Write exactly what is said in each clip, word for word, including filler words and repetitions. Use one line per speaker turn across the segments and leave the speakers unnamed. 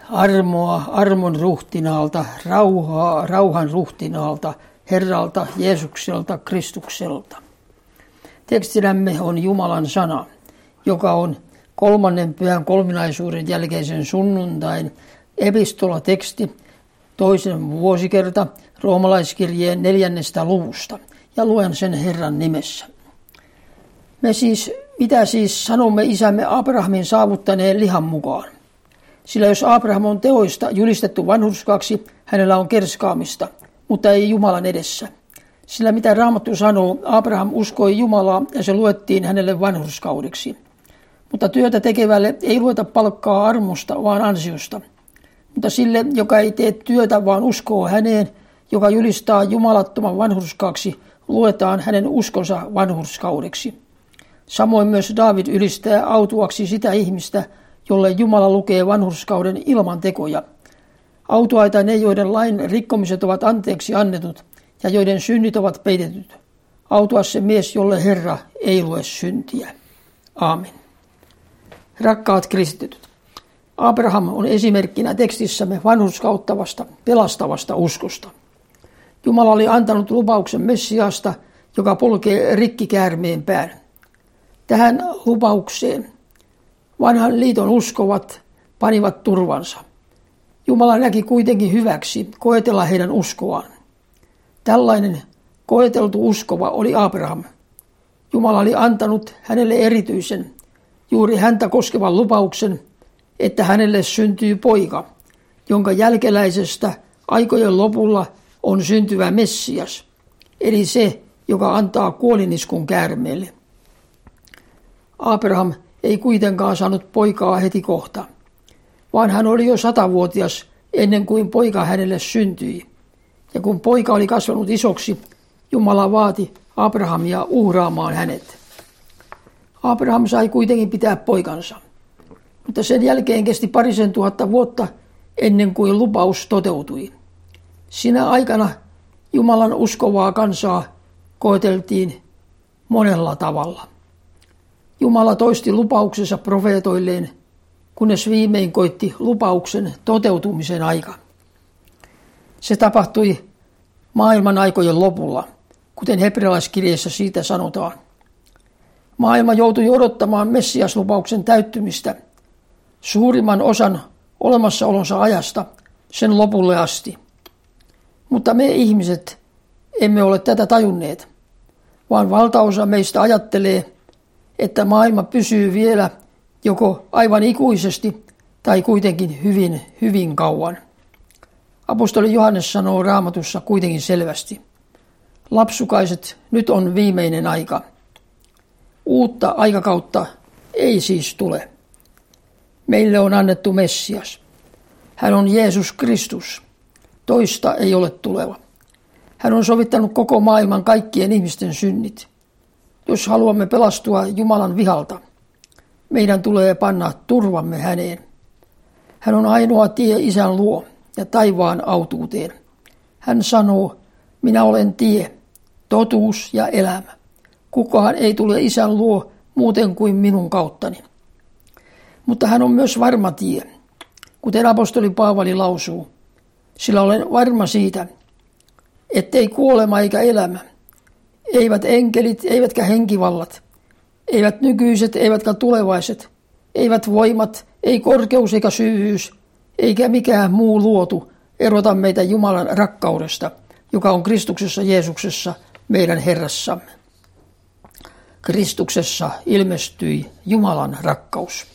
Armoa armon ruhtinaalta, rauhaa rauhan ruhtinaalta, Herralta Jeesukselta Kristukselta. Tekstinämme on Jumalan sana, joka on kolmannen pyhän kolminaisuuden jälkeisen sunnuntain epistolateksti, toisen vuosikerta roomalaiskirjeen neljännestä luvusta, ja luen sen Herran nimessä. Me siis, mitä siis sanomme isämme Abrahamin saavuttaneen lihan mukaan? Sillä jos Abraham on teoista julistettu vanhurskaksi, hänellä on kerskaamista, mutta ei Jumalan edessä. Sillä mitä Raamattu sanoo, Abraham uskoi Jumalaa ja se luettiin hänelle vanhurskaudeksi. Mutta työtä tekevälle ei lueta palkkaa armosta, vaan ansiosta. Mutta sille, joka ei tee työtä, vaan uskoo häneen, joka julistaa jumalattoman vanhurskaaksi, luetaan hänen uskonsa vanhurskaudeksi. Samoin myös Daavid ylistää autuaksi sitä ihmistä, jolle Jumala lukee vanhurskauden ilman tekoja. Autuaita ne, joiden lain rikkomiset ovat anteeksi annetut ja joiden synnit ovat peitetyt. Autua se mies, jolle Herra ei lue syntiä. Aamen. Rakkaat kristityt, Abraham on esimerkkinä tekstissämme vanhurskauttavasta, pelastavasta uskosta. Jumala oli antanut lupauksen Messiasta, joka polkee rikkikäärmeen pään. Tähän lupaukseen vanhan liiton uskovat panivat turvansa. Jumala näki kuitenkin hyväksi koetella heidän uskoaan. Tällainen koeteltu uskova oli Abraham. Jumala oli antanut hänelle erityisen, juuri häntä koskevan lupauksen, että hänelle syntyy poika, jonka jälkeläisestä aikojen lopulla on syntyvä Messias, eli se, joka antaa kuoliniskun käärmeelle. Abraham ei kuitenkaan saanut poikaa heti kohta, vaan hän oli jo satavuotias ennen kuin poika hänelle syntyi. Ja kun poika oli kasvanut isoksi, Jumala vaati Abrahamia uhraamaan hänet. Abraham sai kuitenkin pitää poikansa, mutta sen jälkeen kesti parisen tuhatta vuotta ennen kuin lupaus toteutui. Sinä aikana Jumalan uskovaa kansaa koeteltiin monella tavalla. Jumala toisti lupauksensa profeetoilleen, kunnes viimein koitti lupauksen toteutumisen aika. Se tapahtui maailman aikojen lopulla, kuten hebrealaiskirjeessä siitä sanotaan. Maailma joutui odottamaan Messias-lupauksen täyttymistä suurimman osan olemassaolonsa ajasta sen lopulle asti. Mutta me ihmiset emme ole tätä tajunneet, vaan valtaosa meistä ajattelee, että maailma pysyy vielä joko aivan ikuisesti tai kuitenkin hyvin, hyvin kauan. Apostoli Johannes sanoo Raamatussa kuitenkin selvästi: lapsukaiset, nyt on viimeinen aika. Uutta aikakautta ei siis tule. Meille on annettu Messias. Hän on Jeesus Kristus. Toista ei ole tuleva. Hän on sovittanut koko maailman kaikkien ihmisten synnit. Jos haluamme pelastua Jumalan vihalta, meidän tulee panna turvamme häneen. Hän on ainoa tie Isän luo ja taivaan autuuteen. Hän sanoo: minä olen tie, totuus ja elämä. Kukaan ei tule Isän luo muuten kuin minun kauttani. Mutta hän on myös varma tie, kuten apostoli Paavali lausuu, sillä olen varma siitä, ettei kuolema eikä elämä, eivät enkelit eivätkä henkivallat, eivät nykyiset eivätkä tulevaiset, eivät voimat, ei korkeus eikä syvyys, eikä mikään muu luotu erota meitä Jumalan rakkaudesta, joka on Kristuksessa Jeesuksessa meidän Herrassamme. Kristuksessa ilmestyi Jumalan rakkaus.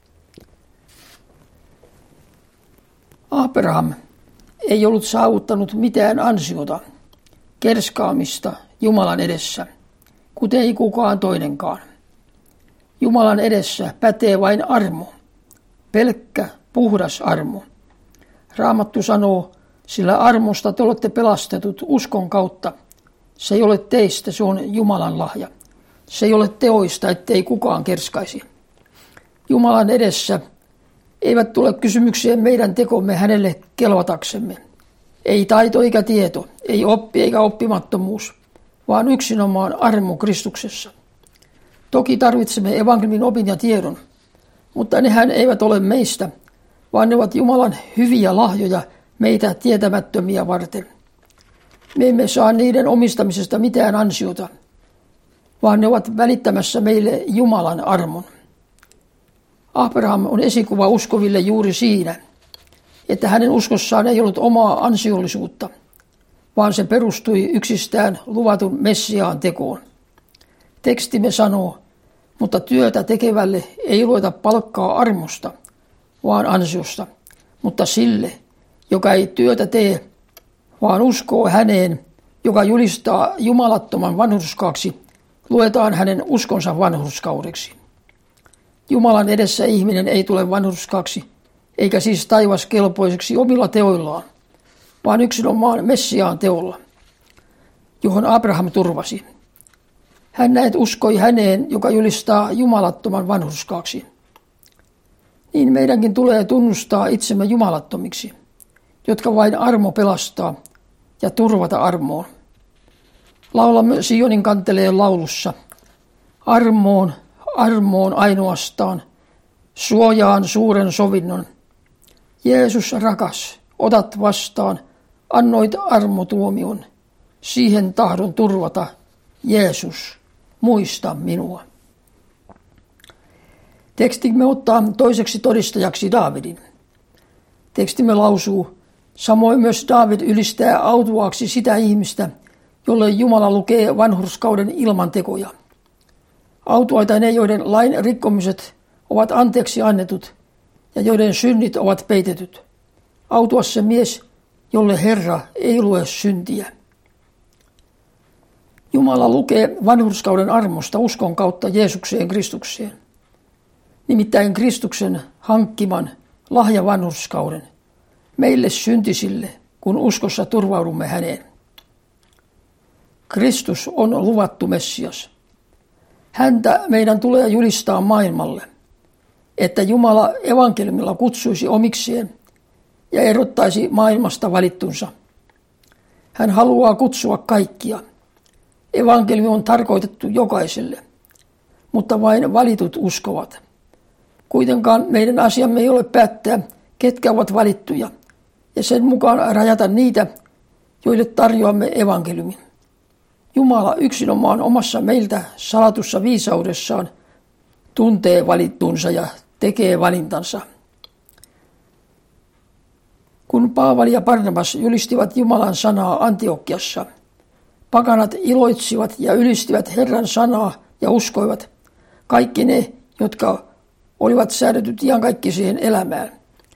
Abraham ei ollut saavuttanut mitään ansiota, kerskaamista Jumalan edessä, kuten ei kukaan toinenkaan. Jumalan edessä pätee vain armo, pelkkä puhdas armo. Raamattu sanoo: sillä armosta te olette pelastetut uskon kautta. Se ei ole teistä, se on Jumalan lahja. Se ei ole teoista, ettei kukaan kerskaisi. Jumalan edessä eivät tule kysymyksiä meidän tekomme hänelle kelvataksemme. Ei taito eikä tieto, ei oppi eikä oppimattomuus, vaan yksinomaan armo Kristuksessa. Toki tarvitsemme evankeliumin opin ja tiedon, mutta nehän eivät ole meistä, vaan ne ovat Jumalan hyviä lahjoja meitä tietämättömiä varten. Me emme saa niiden omistamisesta mitään ansiota, vaan ne ovat välittämässä meille Jumalan armon. Abraham on esikuva uskoville juuri siinä, että hänen uskossaan ei ollut omaa ansiollisuutta, vaan se perustui yksistään luvatun Messiaan tekoon. Tekstimme sanoo, mutta työtä tekevälle ei lueta palkkaa armosta, vaan ansiosta, mutta sille, joka ei työtä tee, vaan uskoo häneen, joka julistaa jumalattoman vanhurskaaksi, luetaan hänen uskonsa vanhurskaudeksi. Jumalan edessä ihminen ei tule vanhurskaaksi, eikä siis taivas kelpoiseksi omilla teoillaan, vaan yksinomaan Messiaan teolla, johon Abraham turvasi. Hän näet uskoi häneen, joka julistaa jumalattoman vanhurskaaksi. Niin meidänkin tulee tunnustaa itsemme jumalattomiksi, jotka vain armo pelastaa ja turvata armoon. Laulamme Sionin kanteleen laulussa. Armoon, armoon ainoastaan, suojaan suuren sovinnon. Jeesus rakas, otat vastaan, annoit armotuomion. Siihen tahdon turvata, Jeesus, muista minua. Tekstimme ottaa toiseksi todistajaksi Daavidin. Tekstimme lausuu, samoin myös Daavid ylistää autuaaksi sitä ihmistä, jolle Jumala lukee vanhurskauden ilman tekoja. Autuaita ne, joiden lain rikkomiset ovat anteeksi annetut ja joiden synnit ovat peitetyt. Autuas se mies, jolle Herra ei lue syntiä. Jumala lukee vanhurskauden armosta uskon kautta Jeesukseen Kristukseen. Nimittäin Kristuksen hankkiman lahjavanhurskauden meille syntisille, kun uskossa turvaudumme häneen. Kristus on luvattu Messias. Häntä meidän tulee julistaa maailmalle, että Jumala evankeliumilla kutsuisi omikseen ja erottaisi maailmasta valittunsa. Hän haluaa kutsua kaikkia. Evankeliumi on tarkoitettu jokaiselle, mutta vain valitut uskovat. Kuitenkaan meidän asiamme ei ole päättää, ketkä ovat valittuja, ja sen mukaan rajata niitä, joille tarjoamme evankeliumin. Jumala yksinomaan omassa meiltä salatussa viisaudessaan tuntee valittunsa ja tekee valintansa. Kun Paavali ja Barnabas julistivat Jumalan sanaa Antiokiassa, pakanat iloitsivat ja ylistivät Herran sanaa ja uskoivat, kaikki ne, jotka olivat säädetyt iankaikkiseen elämään.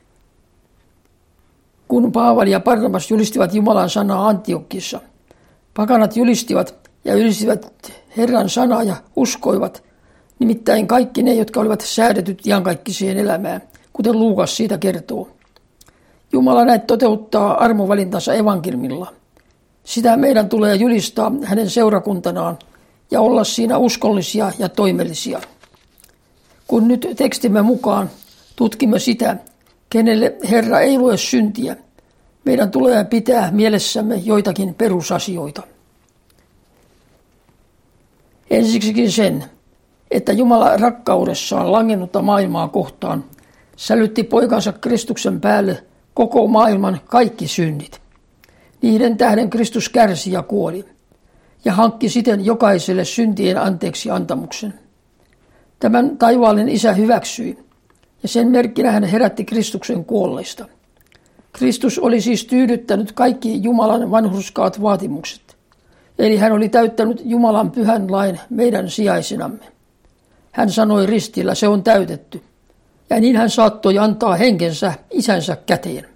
Kun Paavali ja Barnabas julistivat Jumalan sanaa Antiokiassa, pakanat julistivat ja ylistivät Herran sanaa ja uskoivat, nimittäin kaikki ne, jotka olivat säädetyt iankaikkiseen elämään, kuten Luukas siitä kertoo. Jumala näet toteuttaa armovalintansa evankeliumilla. Sitä meidän tulee julistaa hänen seurakuntanaan ja olla siinä uskollisia ja toimellisia. Kun nyt tekstimme mukaan tutkimme sitä, kenelle Herra ei lue syntiä, meidän tulee pitää mielessämme joitakin perusasioita. Ensiksikin sen, että Jumala rakkaudessaan langennutta maailmaa kohtaan sälytti poikansa Kristuksen päälle koko maailman kaikki synnit. Niiden tähden Kristus kärsi ja kuoli ja hankki siten jokaiselle syntien anteeksi antamuksen. Tämän taivaallinen Isä hyväksyi ja sen merkkinä hän herätti Kristuksen kuolleista. Kristus oli siis tyydyttänyt kaikki Jumalan vanhurskaat vaatimukset, eli hän oli täyttänyt Jumalan pyhän lain meidän sijaisinamme. Hän sanoi ristillä, se on täytetty, ja niin hän saattoi antaa henkensä isänsä käteen.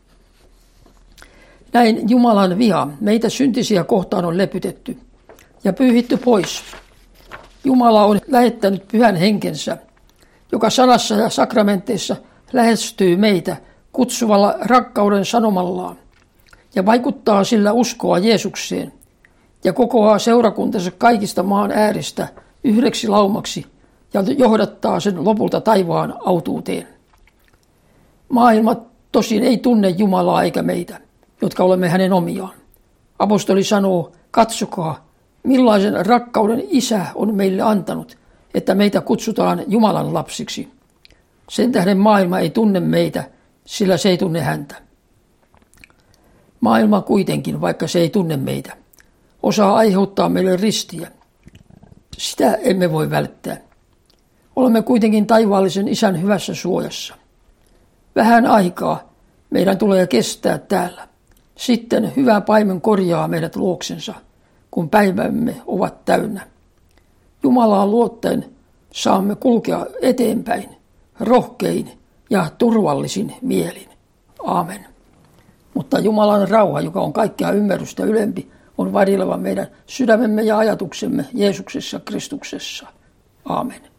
Näin Jumalan viha meitä syntisiä kohtaan on lepytetty ja pyyhitty pois. Jumala on lähettänyt pyhän henkensä, joka sanassa ja sakramenteissa lähestyy meitä kutsuvalla rakkauden sanomallaan ja vaikuttaa sillä uskoa Jeesukseen ja kokoaa seurakuntansa kaikista maan ääristä yhdeksi laumaksi ja johdattaa sen lopulta taivaan autuuteen. Maailma tosin ei tunne Jumalaa eikä meitä, jotka olemme hänen omiaan. Apostoli sanoo, katsokaa, millaisen rakkauden Isä on meille antanut, että meitä kutsutaan Jumalan lapsiksi. Sen tähden maailma ei tunne meitä, sillä se ei tunne häntä. Maailma kuitenkin, vaikka se ei tunne meitä, osaa aiheuttaa meille ristiä. Sitä emme voi välttää. Olemme kuitenkin taivaallisen Isän hyvässä suojassa. Vähän aikaa meidän tulee kestää täällä. Sitten hyvä paimen korjaa meidät luoksensa, kun päivämme ovat täynnä. Jumalaan luottaen saamme kulkea eteenpäin, rohkein ja turvallisin mielin. Aamen. Mutta Jumalan rauha, joka on kaikkea ymmärrystä ylempi, on varjeleva meidän sydämemme ja ajatuksemme Jeesuksessa Kristuksessa. Aamen.